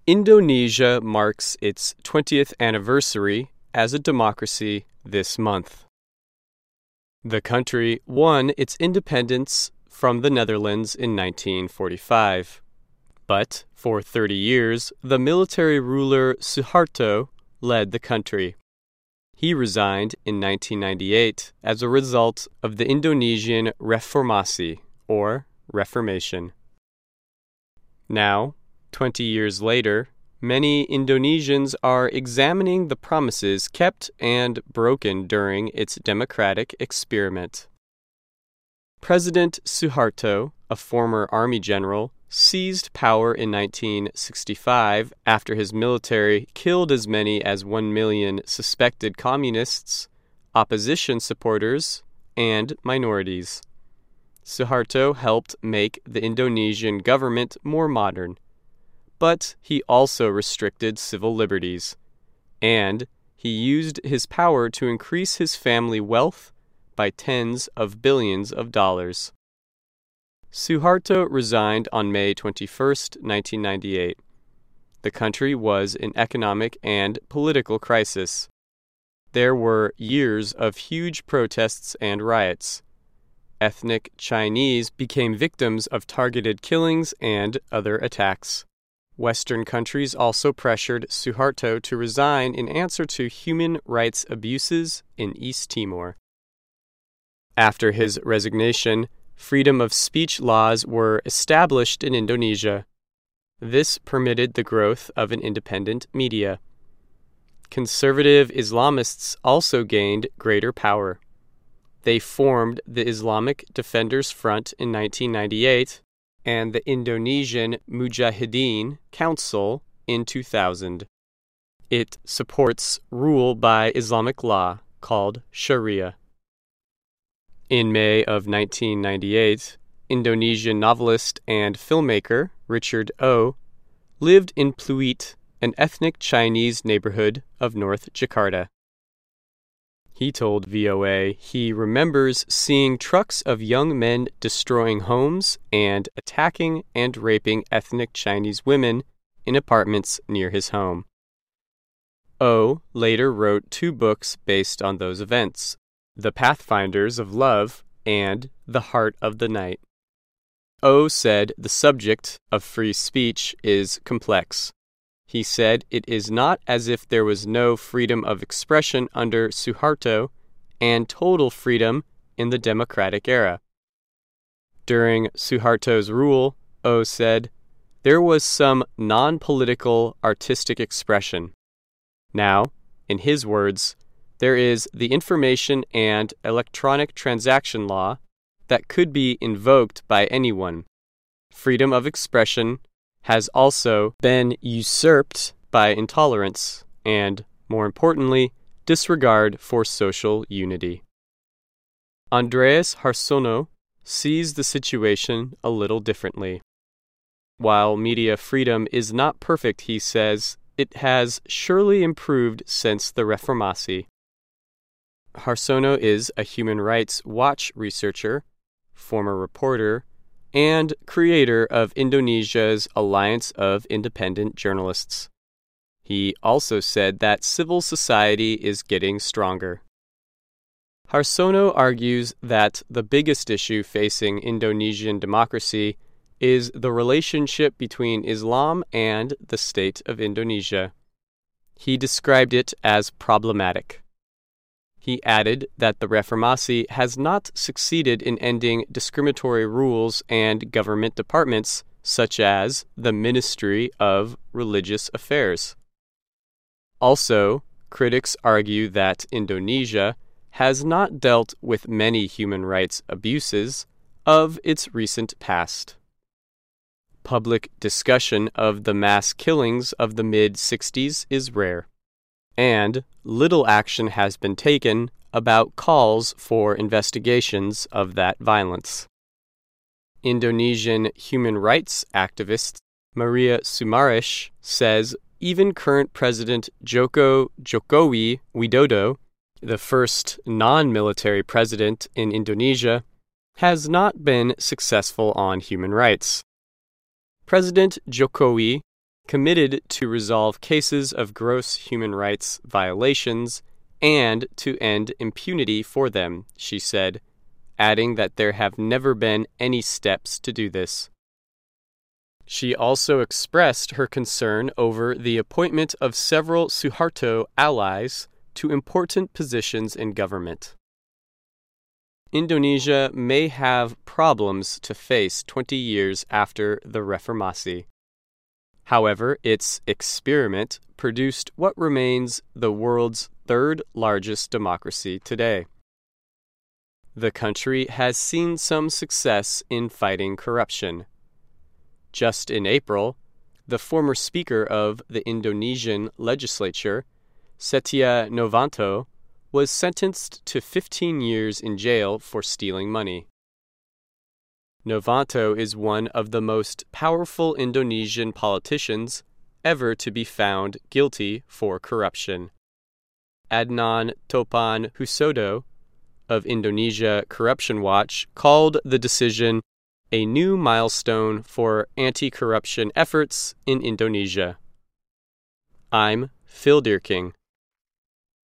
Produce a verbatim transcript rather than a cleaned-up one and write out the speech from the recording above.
Indonesia marks its twentieth anniversary as a democracy this month. The country won its independence from the Netherlands in nineteen forty-five. But for thirty years, the military ruler Suharto led the country. He resigned in nineteen ninety-eight as a result of the Indonesian Reformasi, or Reformation. Now, twenty years later, many Indonesians are examining the promises kept and broken during its democratic experiment. President Suharto, a former army general, seized power in nineteen sixty-five after his military killed as many as one million suspected communists, opposition supporters, and minorities. Suharto helped make the Indonesian government more modern, but he also restricted civil liberties, and he used his power to increase his family wealth by tens of billions of dollars. Suharto resigned on May twenty-first, nineteen ninety-eight. The country was in economic and political crisis. There were years of huge protests and riots. Ethnic Chinese became victims of targeted killings and other attacks. Western countries also pressured Suharto to resign in answer to human rights abuses in East Timor. After his resignation, freedom of speech laws were established in Indonesia. This permitted the growth of an independent media. Conservative Islamists also gained greater power. They formed the Islamic Defenders Front in nineteen ninety-eight and the Indonesian Mujahideen Council in two thousand. It supports rule by Islamic law called Sharia. In May of nineteen ninety-eight, Indonesian novelist and filmmaker Richard Oh lived in Pluit, an ethnic Chinese neighborhood of North Jakarta. He told V O A he remembers seeing trucks of young men destroying homes and attacking and raping ethnic Chinese women in apartments near his home. Oh later wrote two books based on those events, The Pathfinders of Love and The Heart of the Night. Oh said the subject of free speech is complex. He said it is not as if there was no freedom of expression under Suharto and total freedom in the democratic era. During Suharto's rule, Oh said, there was some non-political artistic expression. Now, in his words, there is the information and electronic transaction law that could be invoked by anyone. Freedom of expression has also been usurped by intolerance and, more importantly, disregard for social unity. Andreas Harsono sees the situation a little differently. While media freedom is not perfect, he says, it has surely improved since the Reformasi. Harsono is a Human Rights Watch researcher, former reporter, and creator of Indonesia's Alliance of Independent Journalists. He also said that civil society is getting stronger. Harsono argues that the biggest issue facing Indonesian democracy is the relationship between Islam and the state of Indonesia. He described it as problematic. He added that the Reformasi has not succeeded in ending discriminatory rules and government departments such as the Ministry of Religious Affairs. Also, critics argue that Indonesia has not dealt with many human rights abuses of its recent past. Public discussion of the mass killings of the mid-sixties is rare, and little action has been taken about calls for investigations of that violence. Indonesian human rights activist Maria Sumarish says even current President Joko Jokowi Widodo, the first non-military president in Indonesia, has not been successful on human rights. President Jokowi committed to resolve cases of gross human rights violations and to end impunity for them, she said, adding that there have never been any steps to do this. She also expressed her concern over the appointment of several Suharto allies to important positions in government. Indonesia may have problems to face twenty years after the Reformasi. However, its experiment produced what remains the world's third largest democracy today. The country has seen some success in fighting corruption. Just in April, the former Speaker of the Indonesian legislature, Setia Novanto, was sentenced to fifteen years in jail for stealing money. Novanto is one of the most powerful Indonesian politicians ever to be found guilty for corruption. Adnan Topan Husodo of Indonesia Corruption Watch called the decision a new milestone for anti-corruption efforts in Indonesia. I'm Phil Deerking.